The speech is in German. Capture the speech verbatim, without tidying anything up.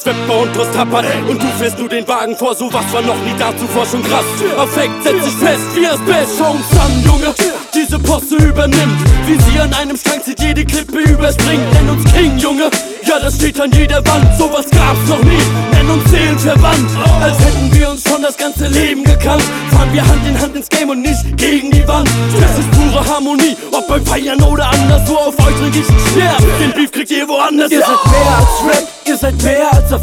Rapper und Trostapper, und du fährst nur den Wagen vor, sowas war noch nie da zuvor schon krass. Affekt setzt sich fest, wie es best, schau uns an, Junge, diese Posse übernimmt, wie sie an einem Strang zieht, jede Klippe überspringt, nenn uns King, Junge, ja das steht an jeder Wand, sowas gab's noch nie, nenn uns seelenverwandt, als hätten wir uns schon das ganze Leben gekannt, fahren wir Hand in Hand ins Game und nicht gegen die Wand, das ist pure Harmonie, ob beim Feiern oder anderswo, auf euch trinke ich ein Sterb, den Beef kriegt ihr woanders. Ihr seid mehr als Rap, ihr seid mehr als